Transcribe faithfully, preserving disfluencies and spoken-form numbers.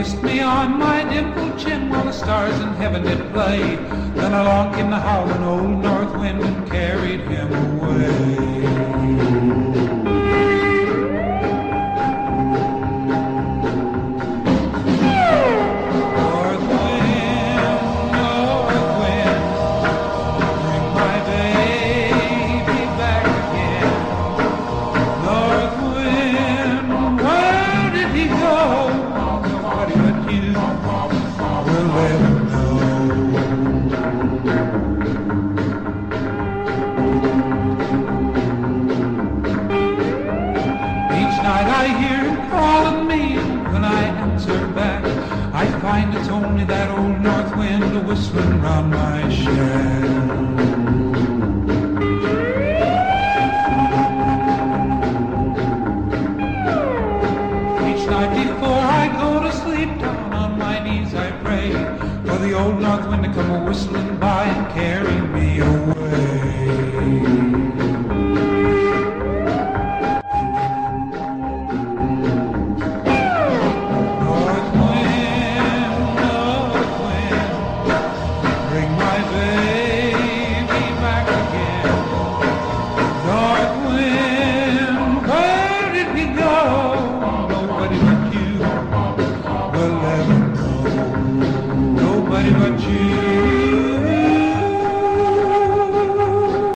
kissed me on my dimpled chin while the stars in heaven did play. Then along came the howling old north wind and carried him away. I hear him calling me, and when I answer back, I find it's only that old north wind a-whistling round my shack. Each night before I go to sleep, down on my knees I pray for the old north wind to come a-whistling by and carry me away. Nobody but you.